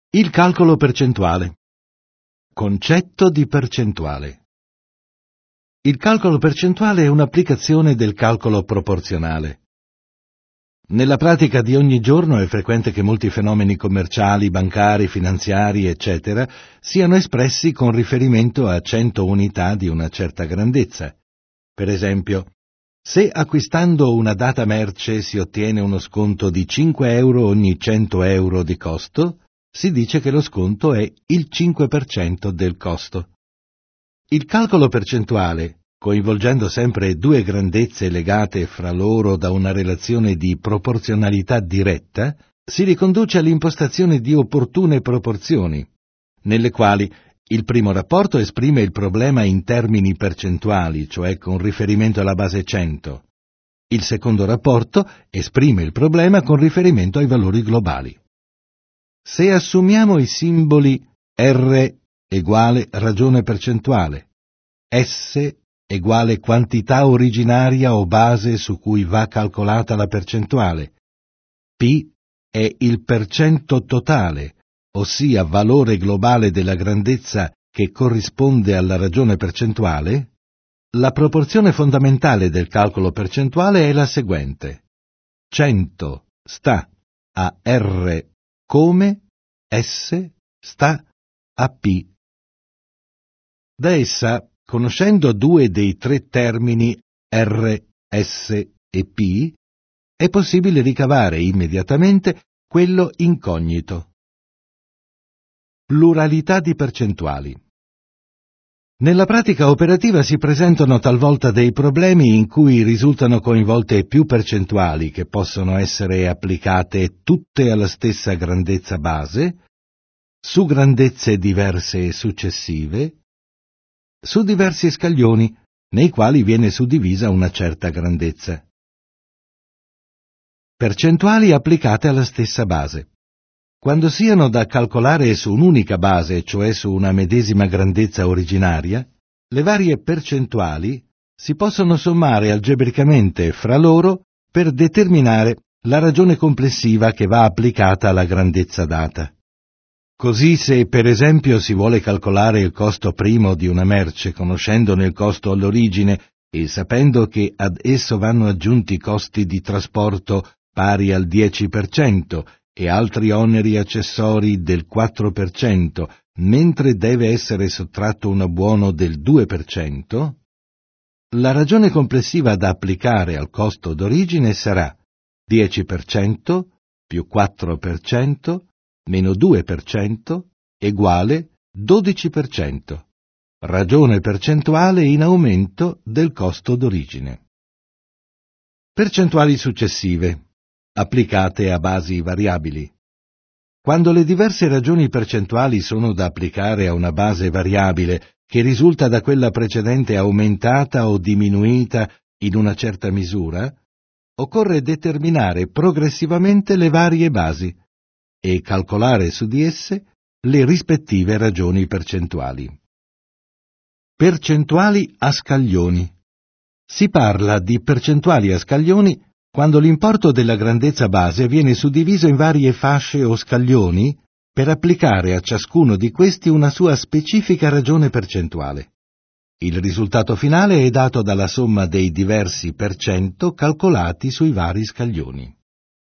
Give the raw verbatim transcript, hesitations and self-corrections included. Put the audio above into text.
Il calcolo percentuale. Concetto di percentuale. Il calcolo percentuale è un'applicazione del calcolo proporzionale. Nella pratica di ogni giorno è frequente che molti fenomeni commerciali, bancari, finanziari, eccetera, siano espressi con riferimento a cento unità di una certa grandezza. Per esempio, se acquistando una data merce si ottiene uno sconto di cinque euro ogni cento euro di costo, si dice che lo sconto è il cinque per cento del costo. Il calcolo percentuale, coinvolgendo sempre due grandezze legate fra loro da una relazione di proporzionalità diretta, si riconduce all'impostazione di opportune proporzioni, nelle quali il primo rapporto esprime il problema in termini percentuali, cioè con riferimento alla base cento. Il secondo rapporto esprime il problema con riferimento ai valori globali. Se assumiamo i simboli R uguale ragione percentuale, S uguale quantità originaria o base su cui va calcolata la percentuale, P è il percento totale, ossia valore globale della grandezza che corrisponde alla ragione percentuale, la proporzione fondamentale del calcolo percentuale è la seguente. cento sta a R come S sta a P. Da essa, conoscendo due dei tre termini R, S e P, è possibile ricavare immediatamente quello incognito. Pluralità di percentuali. Nella pratica operativa si presentano talvolta dei problemi in cui risultano coinvolte più percentuali che possono essere applicate tutte alla stessa grandezza base, su grandezze diverse e successive, su diversi scaglioni nei quali viene suddivisa una certa grandezza. Percentuali applicate alla stessa base. Quando siano da calcolare su un'unica base, cioè su una medesima grandezza originaria, le varie percentuali si possono sommare algebricamente fra loro per determinare la ragione complessiva che va applicata alla grandezza data. Così se per esempio si vuole calcolare il costo primo di una merce conoscendone il costo all'origine e sapendo che ad esso vanno aggiunti costi di trasporto pari al dieci per cento e altri oneri accessori del quattro per cento, mentre deve essere sottratto un abbuono del due per cento, la ragione complessiva da applicare al costo d'origine sarà dieci per cento più quattro per cento meno due per cento uguale dodici per cento, ragione percentuale in aumento del costo d'origine. Percentuali successive, applicate a basi variabili. Quando le diverse ragioni percentuali sono da applicare a una base variabile che risulta da quella precedente aumentata o diminuita in una certa misura, occorre determinare progressivamente le varie basi e calcolare su di esse le rispettive ragioni percentuali. Percentuali a scaglioni. Si parla di percentuali a scaglioni quando l'importo della grandezza base viene suddiviso in varie fasce o scaglioni per applicare a ciascuno di questi una sua specifica ragione percentuale. Il risultato finale è dato dalla somma dei diversi percento calcolati sui vari scaglioni.